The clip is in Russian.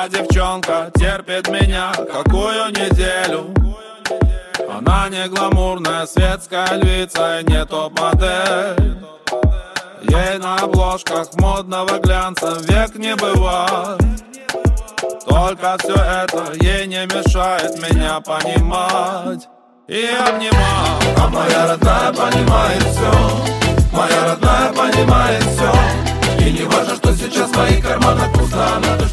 Моя девчонка терпит меня какую неделю. Она не гламурная светская львица и не топ-модель. Ей на обложках модного глянца век не бывает. Только все это ей не мешает меня понимать и обнимать. А моя родная понимает все, моя родная понимает все. И не важно, что сейчас в моих карманах пусто, она